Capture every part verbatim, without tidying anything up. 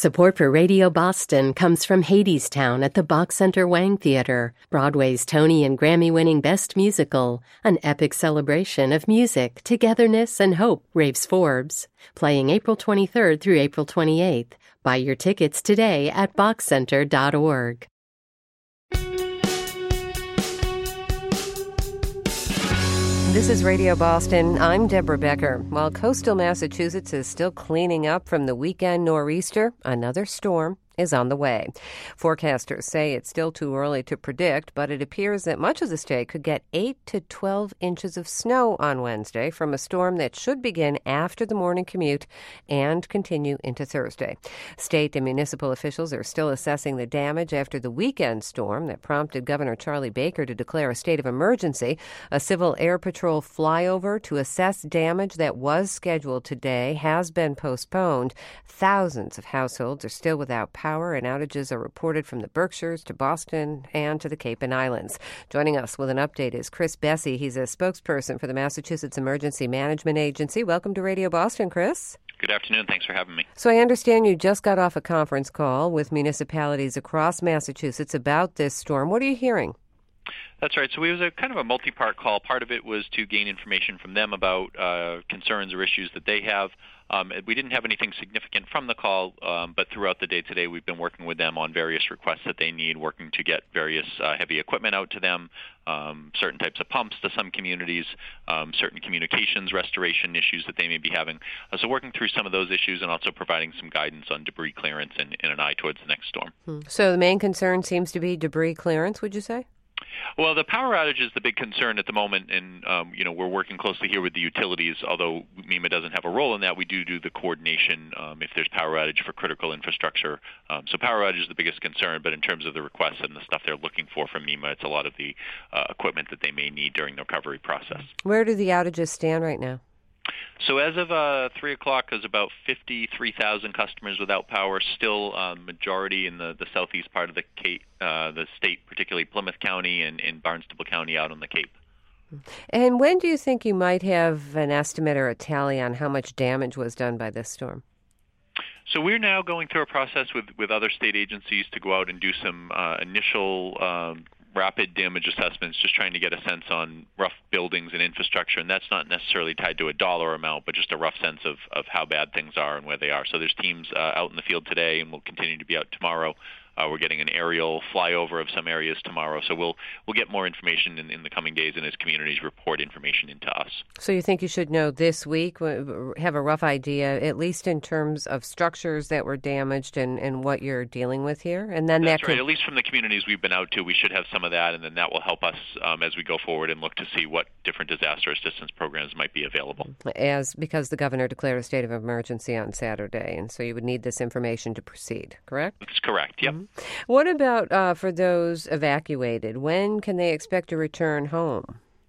Support for Radio Boston comes from Hadestown at the Bach Center Wang Theater, Broadway's Tony and Grammy-winning Best Musical, an epic celebration of music, togetherness, and hope, raves Forbes. Playing April twenty-third through April twenty-eighth. Buy your tickets today at bach center dot org. This is Radio Boston. I'm Deborah Becker. While coastal Massachusetts is still cleaning up from the weekend nor'easter, another storm is on the way. Forecasters say it's still too early to predict, but it appears that much of the state could get eight to twelve inches of snow on Wednesday from a storm that should begin after the morning commute and continue into Thursday. State and municipal officials are still assessing the damage after the weekend storm that prompted Governor Charlie Baker to declare a state of emergency. A Civil Air Patrol flyover to assess damage that was scheduled today has been postponed. Thousands of households are still without power. Power and outages are reported from the Berkshires to Boston and to the Cape and Islands. Joining us with an update is Chris Bessy. He's a spokesperson for the Massachusetts Emergency Management Agency. Welcome to Radio Boston, Chris. Good afternoon. Thanks for having me. So I understand you just got off a conference call with municipalities across Massachusetts about this storm. What are you hearing? That's right. So it was a kind of a multi-part call. Part of it was to gain information from them about uh, concerns or issues that they have. Um, we didn't have anything significant from the call, um, but throughout the day today, we've been working with them on various requests that they need, working to get various uh, heavy equipment out to them, um, certain types of pumps to some communities, um, certain communications restoration issues that they may be having. Uh, so working through some of those issues and also providing some guidance on debris clearance and, and an eye towards the next storm. Hmm. So the main concern seems to be debris clearance, would you say? Well, the power outage is the big concern at the moment, and um, you know we're working closely here with the utilities. Although MEMA doesn't have a role in that, we do do the coordination um, if there's power outage for critical infrastructure. Um, so power outage is the biggest concern, but in terms of the requests and the stuff they're looking for from MEMA, it's a lot of the uh, equipment that they may need during the recovery process. Where do the outages stand right now? So as of uh, three o'clock, there's about fifty-three thousand customers without power, still uh, majority in the, the southeast part of the Cape, uh, the state, particularly Plymouth County and, and Barnstable County out on the Cape. And when do you think you might have an estimate or a tally on how much damage was done by this storm? So we're now going through a process with, with other state agencies to go out and do some uh, initial um, rapid damage assessments, just trying to get a sense on rough buildings and infrastructure, and that's not necessarily tied to a dollar amount, but just a rough sense of, of how bad things are and where they are. So there's teams uh, out in the field today, and will continue to be out tomorrow. Uh, we're getting an aerial flyover of some areas tomorrow, so we'll we'll get more information in, in the coming days and as communities report information into us. So you think you should know this week, have a rough idea, at least in terms of structures that were damaged and, and what you're dealing with here? And then That's that right. could... At least from the communities we've been out to, we should have some of that, and then that will help us um, as we go forward and look to see what different disaster assistance programs might be available. As because the governor declared a state of emergency on Saturday, and so you would need this information to proceed, correct? That's correct, yep. Mm-hmm. What about uh, for those evacuated? When can they expect to return home?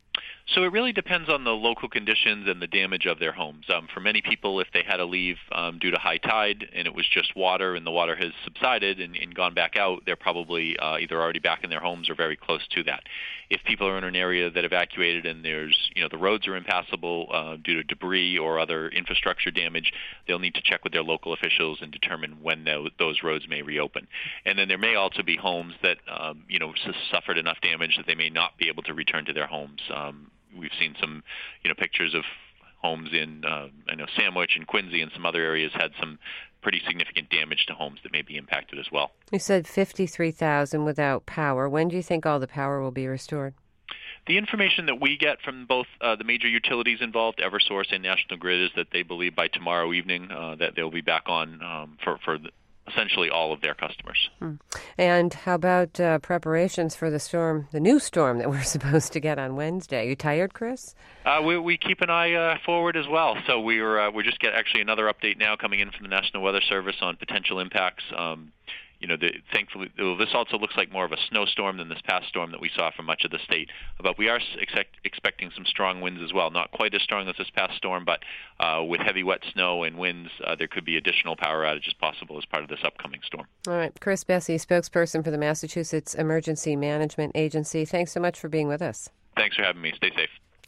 So it really depends on the local conditions and the damage of their homes. Um, for many people, if they had to leave um, due to high tide and it was just water and the water has subsided and, and gone back out, they're probably uh, either already back in their homes or very close to that. If people are in an area that evacuated and there's, you know, the roads are impassable uh, due to debris or other infrastructure damage, they'll need to check with their local officials and determine when those roads may reopen. And then there may also be homes that, um, you know, suffered enough damage that they may not be able to return to their homes. Um, We've seen some, you know, pictures of homes in, uh, I know, Sandwich and Quincy and some other areas had some pretty significant damage to homes that may be impacted as well. You said fifty-three thousand without power. When do you think all the power will be restored? The information that we get from both uh, the major utilities involved, Eversource and National Grid, is that they believe by tomorrow evening uh, that they'll be back on um, for, for the, essentially all of their customers. Hmm. And how about uh, preparations for the storm, the new storm that we're supposed to get on Wednesday? Are you tired, Chris? Uh, we, we keep an eye uh, forward as well. So we're uh, we're just get actually another update now coming in from the National Weather Service on potential impacts. Um, You know, the, thankfully, this also looks like more of a snowstorm than this past storm that we saw from much of the state. But we are expect, expecting some strong winds as well. Not quite as strong as this past storm, but uh, with heavy wet snow and winds, uh, there could be additional power outages possible as part of this upcoming storm. All right. Chris Bessy, spokesperson for the Massachusetts Emergency Management Agency. Thanks so much for being with us. Thanks for having me. Stay safe.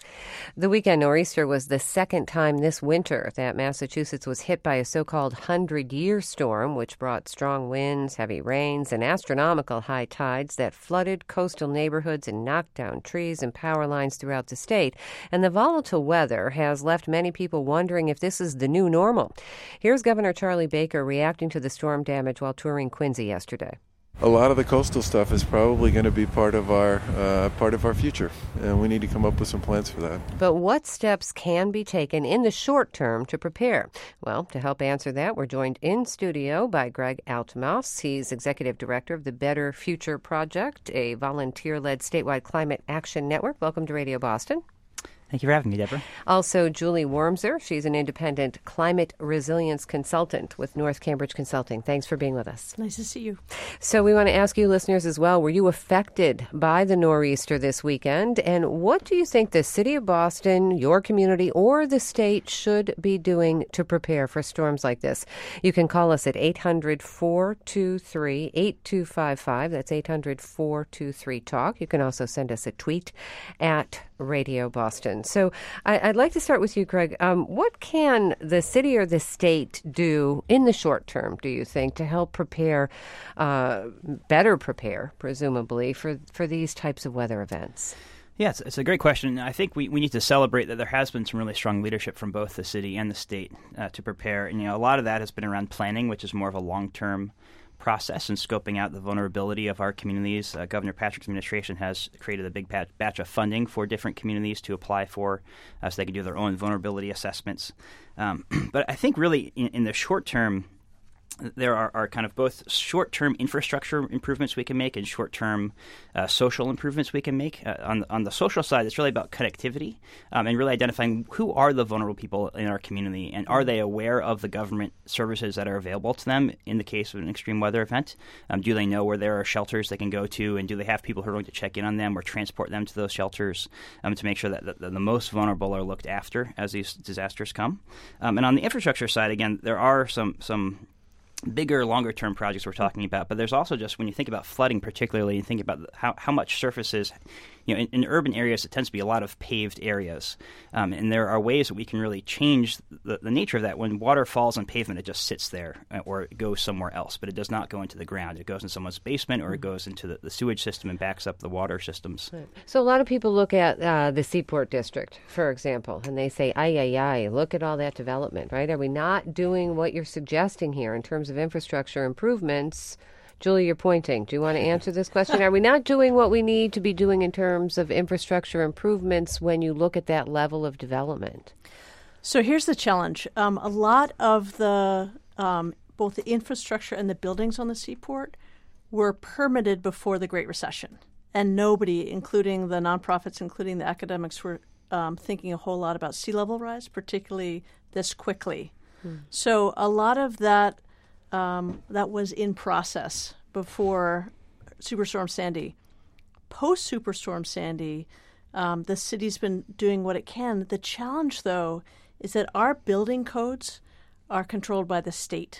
The weekend nor'easter was the second time this winter that Massachusetts was hit by a so-called hundred-year storm, which brought strong winds, heavy rains, and astronomical high tides that flooded coastal neighborhoods and knocked down trees and power lines throughout the state. And the volatile weather has left many people wondering if this is the new normal. Here's Governor Charlie Baker reacting to the storm damage while touring Quincy yesterday. A lot of the coastal stuff is probably going to be part of our uh, part of our future, and we need to come up with some plans for that. But what steps can be taken in the short term to prepare? Well, to help answer that, we're joined in studio by Greg Altemus. He's executive director of the Better Future Project, a volunteer-led statewide climate action network. Welcome to Radio Boston. Thank you for having me, Deborah. Also, Julie Wormser. She's an independent climate resilience consultant with North Cambridge Consulting. Thanks for being with us. Nice to see you. So we want to ask you listeners as well, were you affected by the nor'easter this weekend? And what do you think the city of Boston, your community, or the state should be doing to prepare for storms like this? You can call us at eight hundred, four two three, eight two five five. That's eight hundred, four two three, talk. You can also send us a tweet at Radio Boston. So I, I'd like to start with you, Greg. Um, what can the city or the state do in the short term, do you think, to help prepare, uh, better prepare, presumably, for, for these types of weather events? Yeah, it's, it's a great question. I think we, we need to celebrate that there has been some really strong leadership from both the city and the state uh, to prepare. And, you know, a lot of that has been around planning, which is more of a long-term process and scoping out the vulnerability of our communities. Uh, Governor Patrick's administration has created a big bat- batch of funding for different communities to apply for uh, so they can do their own vulnerability assessments. Um, but I think really in, in the short term, there are, are kind of both short-term infrastructure improvements we can make and short-term uh, social improvements we can make. Uh, on, on the social side, it's really about connectivity um, and really identifying who are the vulnerable people in our community and are they aware of the government services that are available to them in the case of an extreme weather event? Um, do they know where there are shelters they can go to, and do they have people who are going to check in on them or transport them to those shelters um, to make sure that the, the, the most vulnerable are looked after as these disasters come? Um, and on the infrastructure side, again, there are some some bigger, longer-term projects we're talking about, but there's also just, when you think about flooding particularly, you think about how, how much surfaces, you know, in, in urban areas, it tends to be a lot of paved areas, um, and there are ways that we can really change the, the nature of that. When water falls on pavement, it just sits there, uh, or it goes somewhere else, but it does not go into the ground. It goes in someone's basement, or it goes into the, the sewage system and backs up the water systems. Right. So a lot of people look at uh, the Seaport District, for example, and they say, ay, ay, ay, look at all that development, right? Are we not doing what you're suggesting here in terms of infrastructure improvements? Julie, you're pointing. Do you want to answer this question? Are we not doing what we need to be doing in terms of infrastructure improvements when you look at that level of development? So here's the challenge. Um, a lot of the, um, both the infrastructure and the buildings on the seaport were permitted before the Great Recession. And nobody, including the nonprofits, including the academics, were um, thinking a whole lot about sea level rise, particularly this quickly. Hmm. So a lot of that Um, that was in process before Superstorm Sandy. Post Superstorm Sandy, um, the city's been doing what it can. The challenge, though, is that our building codes are controlled by the state.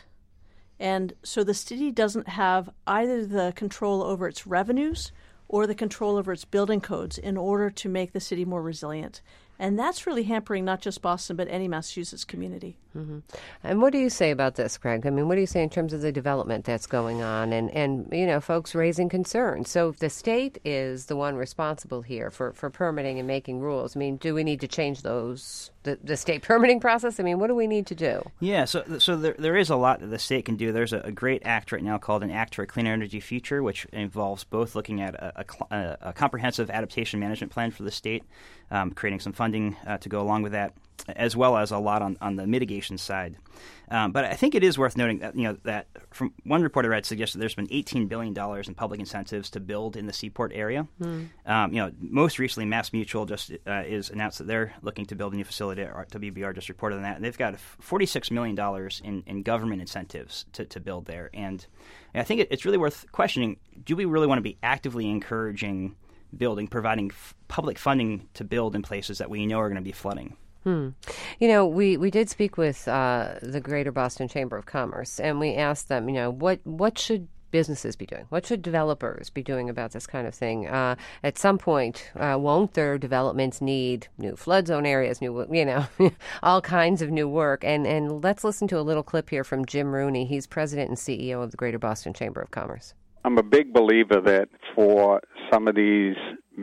And so the city doesn't have either the control over its revenues or the control over its building codes in order to make the city more resilient. And that's really hampering not just Boston, but any Massachusetts community. Mm-hmm. And what do you say about this, Craig? I mean, what do you say in terms of the development that's going on and, and you know, folks raising concerns? So if the state is the one responsible here for, for permitting and making rules, I mean, do we need to change those, the, the state permitting process? I mean, what do we need to do? Yeah, so so there there is a lot that the state can do. There's a, a great act right now called an Act for a Cleaner Energy Future, which involves both looking at a, a, a comprehensive adaptation management plan for the state, um, creating some funding uh, to go along with that, as well as a lot on, on the mitigation side. Um, but I think it is worth noting that, you know, that from one report I read suggested there's been eighteen billion dollars in public incentives to build in the Seaport area. Mm. Um, you know, most recently, Mass Mutual just uh, is announced that they're looking to build a new facility. W B R just reported on that. And they've got forty-six million dollars in, in government incentives to, to build there. And I think it, it's really worth questioning, do we really want to be actively encouraging building, providing f- public funding to build in places that we know are going to be flooding? Hmm. You know, we, we did speak with uh, the Greater Boston Chamber of Commerce, and we asked them, you know, what what should businesses be doing? What should developers be doing about this kind of thing? Uh, at some point, uh, won't their developments need new flood zone areas, new, you know, all kinds of new work? And and let's listen to a little clip here from Jim Rooney. He's president and C E O of the Greater Boston Chamber of Commerce. I'm a big believer that for some of these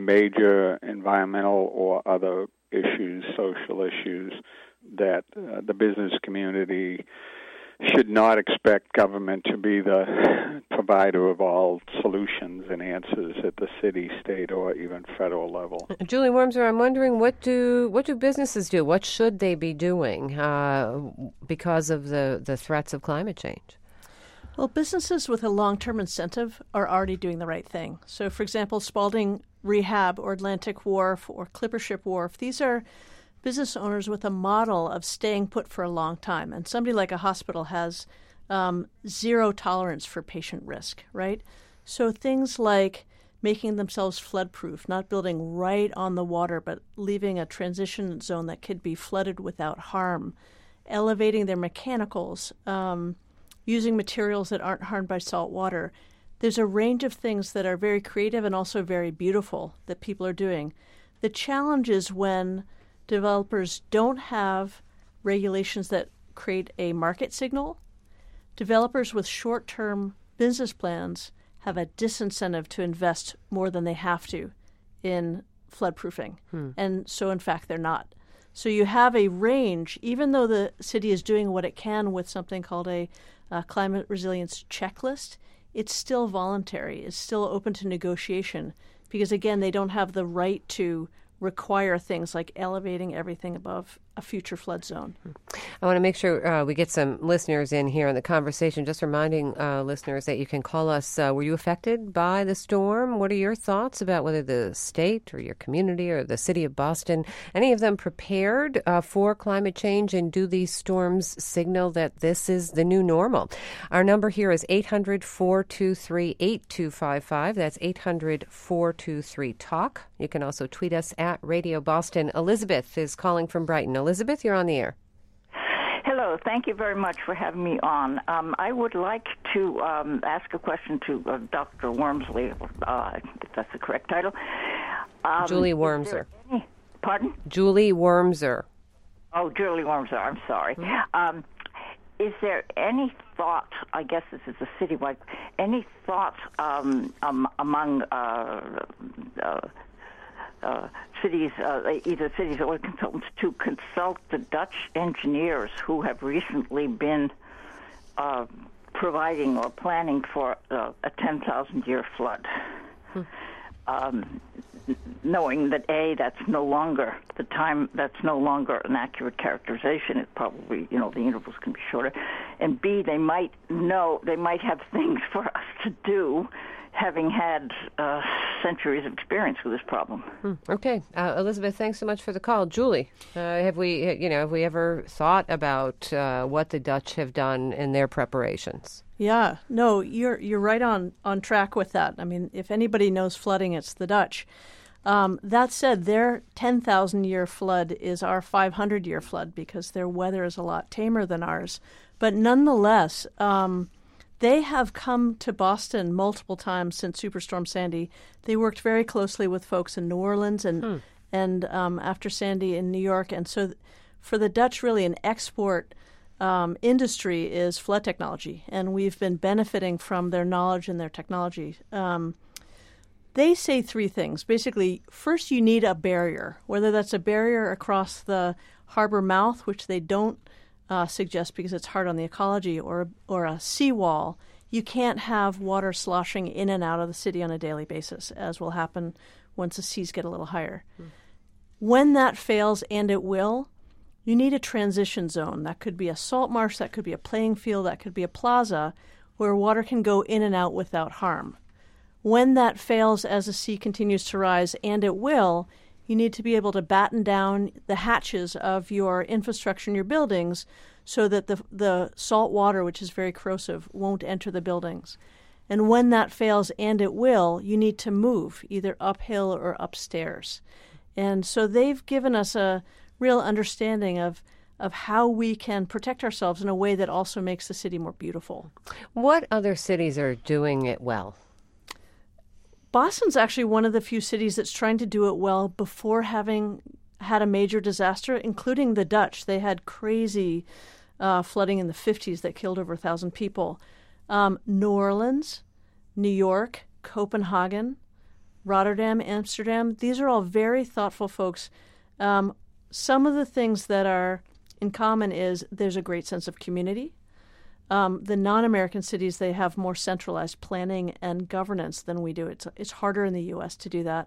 major environmental or other issues, social issues, that uh, the business community should not expect government to be the provider of all solutions and answers at the city, state, or even federal level. Julie Wormser, I'm wondering, what do what do businesses do? What should they be doing uh, because of the, the threats of climate change? Well, businesses with a long-term incentive are already doing the right thing. So, for example, Spalding Rehab or Atlantic Wharf or Clippership Wharf, these are business owners with a model of staying put for a long time. And somebody like a hospital has um, zero tolerance for patient risk, right? So things like making themselves flood-proof, not building right on the water, but leaving a transition zone that could be flooded without harm, elevating their mechanicals, um, using materials that aren't harmed by salt water. There's a range of things that are very creative and also very beautiful that people are doing. The challenge is when developers don't have regulations that create a market signal. Developers with short-term business plans have a disincentive to invest more than they have to in floodproofing. Hmm. And so, in fact, they're not. So you have a range, even though the city is doing what it can with something called a uh, climate resilience checklist, it's still voluntary. It's still open to negotiation because, again, they don't have the right to require things like elevating everything above a future flood zone. I want to make sure uh, we get some listeners in here in the conversation. Just reminding uh, listeners that you can call us. Uh, were you affected by the storm? What are your thoughts about whether the state or your community or the city of Boston, any of them prepared uh, for climate change, and do these storms signal that this is the new normal? Our number here is eight hundred, four two three, eight two five five. That's eight hundred, four two three, talk. You can also tweet us at Radio Boston. Elizabeth is calling from Brighton. Elizabeth, you're on the air. Hello. Thank you very much for having me on. Um, I would like to um, ask a question to uh, Doctor Wormsley, uh, if that's the correct title. Um, Julie Wormser. Any, pardon? Julie Wormser. Oh, Julie Wormser. I'm sorry. Mm-hmm. Um, is there any thought, I guess this is a citywide, any thought um, um, among uh, uh, Uh, cities, uh, either cities or consultants, to consult the Dutch engineers who have recently been uh, providing or planning for uh, a ten thousand year flood, hmm. um, knowing that A, that's no longer the time, that's no longer an accurate characterization. It probably, you know, the intervals can be shorter, and B, they might know, they might have things for us to do, having had uh, centuries of experience with this problem. Hmm. Okay, uh, Elizabeth, thanks so much for the call. Julie, uh, have we, you know, have we ever thought about uh, what the Dutch have done in their preparations? Yeah, no, you're you're right on on track with that. I mean, if anybody knows flooding, it's the Dutch. Um, that said, their ten thousand year flood is our five hundred year flood because their weather is a lot tamer than ours. But nonetheless, Um, they have come to Boston multiple times since Superstorm Sandy. They worked very closely with folks in New Orleans and hmm. and um, after Sandy in New York. And so th- for the Dutch, really an export um, industry is flood technology, and we've been benefiting from their knowledge and their technology. Um, they say three things. Basically, first you need a barrier, whether that's a barrier across the harbor mouth, which they don't Uh, suggest because it's hard on the ecology, or or a seawall. You can't have water sloshing in and out of the city on a daily basis, as will happen once the seas get a little higher. Mm. When that fails, and it will, you need a transition zone. That could be a salt marsh, that could be a playing field, that could be a plaza where water can go in and out without harm. When that fails as the sea continues to rise, and it will, you need to be able to batten down the hatches of your infrastructure in your buildings so that the the salt water, which is very corrosive, won't enter the buildings. And when that fails, and it will, you need to move either uphill or upstairs. And so they've given us a real understanding of of how we can protect ourselves in a way that also makes the city more beautiful. What other cities are doing it well? Boston's actually one of the few cities that's trying to do it well before having had a major disaster, including the Dutch. They had crazy uh, flooding in the fifties that killed over a thousand people. Um, New Orleans, New York, Copenhagen, Rotterdam, Amsterdam, these are all very thoughtful folks. Um, some of the things that are in common is there's a great sense of community. Um, the non-American cities, they have more centralized planning and governance than we do. It's it's harder in the U S to do that.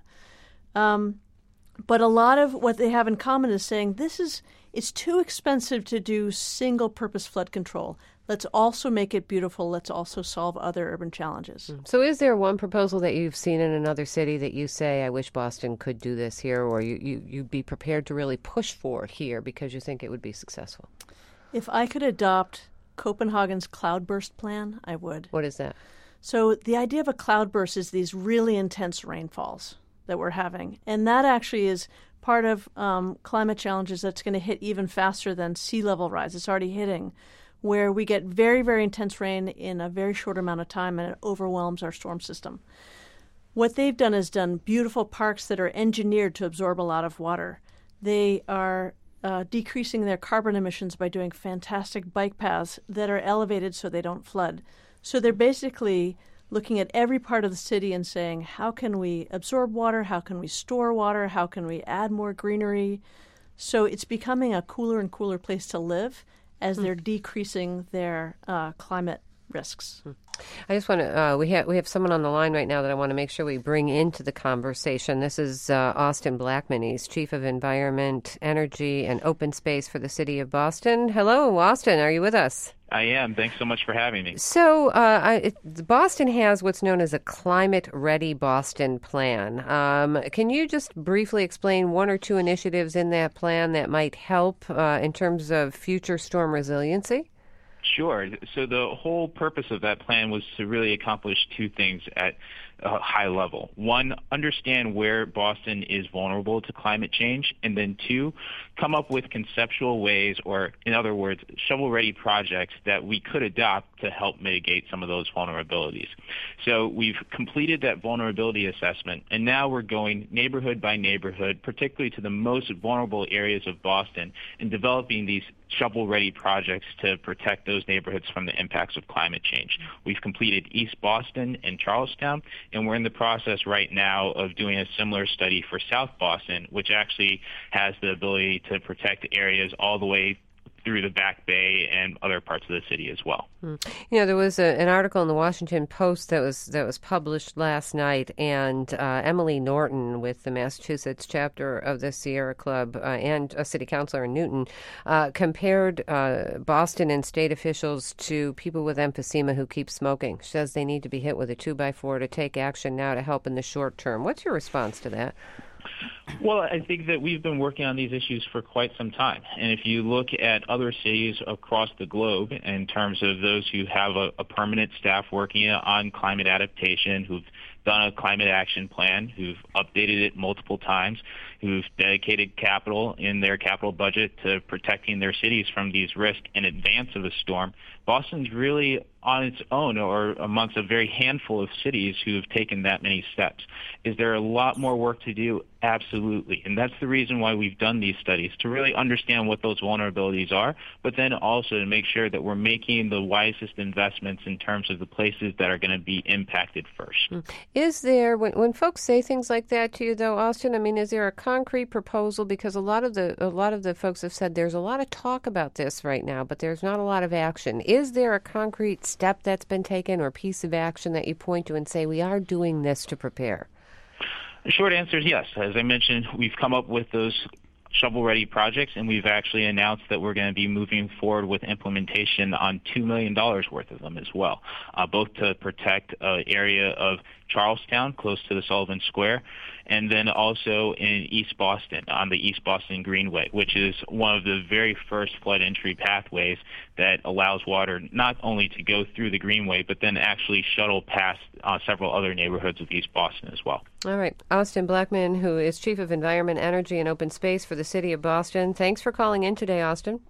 Um, but a lot of what they have in common is saying this is it's too expensive to do single-purpose flood control. Let's also make it beautiful. Let's also solve other urban challenges. So is there one proposal that you've seen in another city that you say, I wish Boston could do this here, or you, you, you'd be prepared to really push for here because you think it would be successful? If I could adopt Copenhagen's cloudburst plan, I would. What is that? So the idea of a cloudburst is these really intense rainfalls that we're having. And that actually is part of um, climate challenges that's going to hit even faster than sea level rise. It's already hitting, where we get very, very intense rain in a very short amount of time and it overwhelms our storm system. What they've done is done beautiful parks that are engineered to absorb a lot of water. They are uh, decreasing their carbon emissions by doing fantastic bike paths that are elevated so they don't flood. So they're basically looking at every part of the city and saying, how can we absorb water? How can we store water? How can we add more greenery? So it's becoming a cooler and cooler place to live as they're decreasing their uh, climate risks. I just want to, uh, we have we have someone on the line right now that I want to make sure we bring into the conversation. This is uh, Austin Blackman. He's Chief of Environment, Energy, and Open Space for the City of Boston. Hello, Austin. Are you with us? I am. Thanks so much for having me. So uh, I, it, Boston has what's known as a Climate Ready Boston plan. Um, can you just briefly explain one or two initiatives in that plan that might help uh, in terms of future storm resiliency? Sure. So the whole purpose of that plan was to really accomplish two things at a high level. One, understand where Boston is vulnerable to climate change, and then two, come up with conceptual ways, or in other words, shovel-ready projects that we could adopt to help mitigate some of those vulnerabilities. So we've completed that vulnerability assessment, and now we're going neighborhood by neighborhood, particularly to the most vulnerable areas of Boston, and developing these shovel-ready projects to protect those neighborhoods from the impacts of climate change. We've completed East Boston and Charlestown, and we're in the process right now of doing a similar study for South Boston, which actually has the ability to protect areas all the way through the Back Bay and other parts of the city as well. Mm. You know, there was a, an article in the Washington Post that was that was published last night, and uh, Emily Norton with the Massachusetts chapter of the Sierra Club uh, and a city councilor in Newton uh, compared uh, Boston and state officials to people with emphysema who keep smoking. She says they need to be hit with a two by four to take action now to help in the short term. What's your response to that? Well, I think that we've been working on these issues for quite some time. And if you look at other cities across the globe in terms of those who have a, a permanent staff working on climate adaptation, who've done a climate action plan, who've updated it multiple times, who've dedicated capital in their capital budget to protecting their cities from these risks in advance of a storm, Boston's really on its own, or amongst a very handful of cities who have taken that many steps. Is there a lot more work to do? Absolutely. And that's the reason why we've done these studies, to really understand what those vulnerabilities are, but then also to make sure that we're making the wisest investments in terms of the places that are going to be impacted first. Is there, when, when folks say things like that to you, though, Austin, I mean, is there a concrete proposal? Because a lot of the a lot of the folks have said there's a lot of talk about this right now, but there's not a lot of action. Is there a concrete step that's been taken or piece of action that you point to and say, we are doing this to prepare? The short answer is yes. As I mentioned, we've come up with those shovel-ready projects, and we've actually announced that we're going to be moving forward with implementation on two million dollars worth of them as well, uh, both to protect an area of Charlestown, close to the Sullivan Square, and then also in East Boston, on the East Boston Greenway, which is one of the very first flood entry pathways that allows water not only to go through the Greenway, but then actually shuttle past uh, several other neighborhoods of East Boston as well. All right. Austin Blackman, who is Chief of Environment, Energy, and Open Space for the City of Boston. Thanks for calling in today, Austin.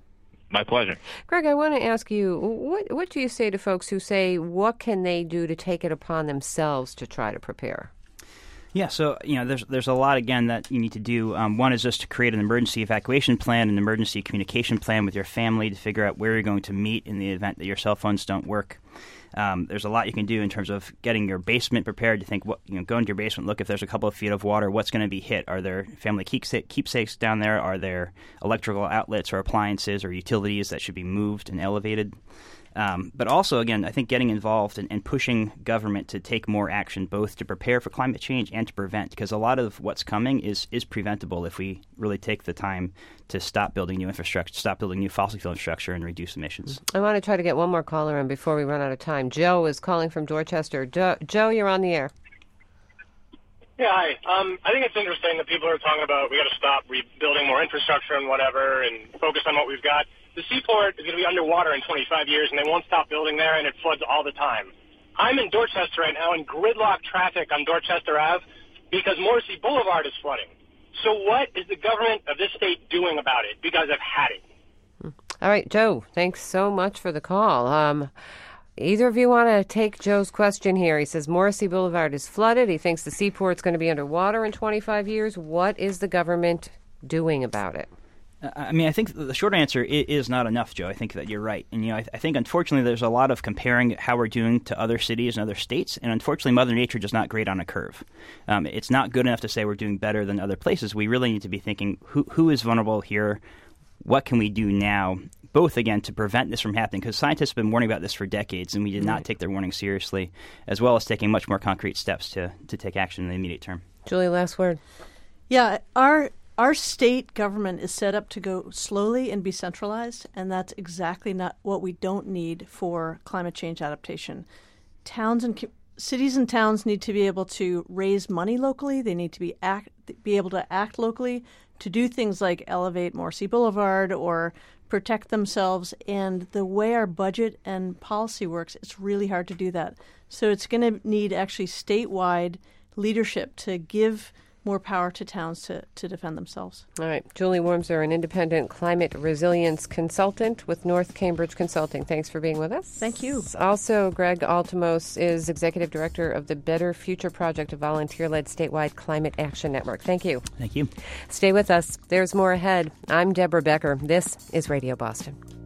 My pleasure. Greg, I want to ask you, what what do you say to folks who say, what can they do to take it upon themselves to try to prepare? Yeah, so you know, there's there's a lot again that you need to do. Um, one is just to create an emergency evacuation plan, an emergency communication plan with your family to figure out where you're going to meet in the event that your cell phones don't work. Um, there's a lot you can do in terms of getting your basement prepared to think, what, you know, go into your basement, look if there's a couple of feet of water, what's going to be hit? Are there family keepsakes down there? Are there electrical outlets or appliances or utilities that should be moved and elevated? Um, but also, again, I think getting involved and, and pushing government to take more action, both to prepare for climate change and to prevent, because a lot of what's coming is is preventable if we really take the time to stop building new infrastructure, stop building new fossil fuel infrastructure, and reduce emissions. I want to try to get one more caller in before we run out of time. Joe is calling from Dorchester. Do- Joe, you're on the air. Yeah, hi. Um, I think it's interesting that people are talking about we got to stop rebuilding more infrastructure and whatever and focus on what we've got. The seaport is going to be underwater in twenty-five years, and they won't stop building there, and it floods all the time. I'm in Dorchester right now in gridlock traffic on Dorchester Avenue because Morrissey Boulevard is flooding. So what is the government of this state doing about it? Because I've had it. All right, Joe, thanks so much for the call. Um, either of you want to take Joe's question here? He says Morrissey Boulevard is flooded. He thinks the seaport's going to be underwater in twenty-five years. What is the government doing about it? I mean, I think the short answer is not enough, Joe. I think that you're right. And, you know, I, I think, unfortunately, there's a lot of comparing how we're doing to other cities and other states. And, unfortunately, Mother Nature does not grade on a curve. Um, it's not good enough to say we're doing better than other places. We really need to be thinking, who who is vulnerable here? What can we do now? Both, again, to prevent this from happening, because scientists have been warning about this for decades, and we did not take their warning seriously, as well as taking much more concrete steps to, to take action in the immediate term. Julie, last word. Yeah, our our state government is set up to go slowly and be centralized, and that's exactly not what we don't need for climate change adaptation. Towns and co- cities and towns need to be able to raise money locally. They need to be act be able to act locally to do things like elevate Morrissey Boulevard or protect themselves. And the way our budget and policy works, it's really hard to do that. So it's going to need actually statewide leadership to give more power to towns to, to defend themselves. All right. Julie Wormser, an independent climate resilience consultant with North Cambridge Consulting. Thanks for being with us. Thank you. Also, Greg Altomos is executive director of the Better Future Project, a volunteer-led statewide climate action network. Thank you. Thank you. Stay with us. There's more ahead. I'm Deborah Becker. This is Radio Boston.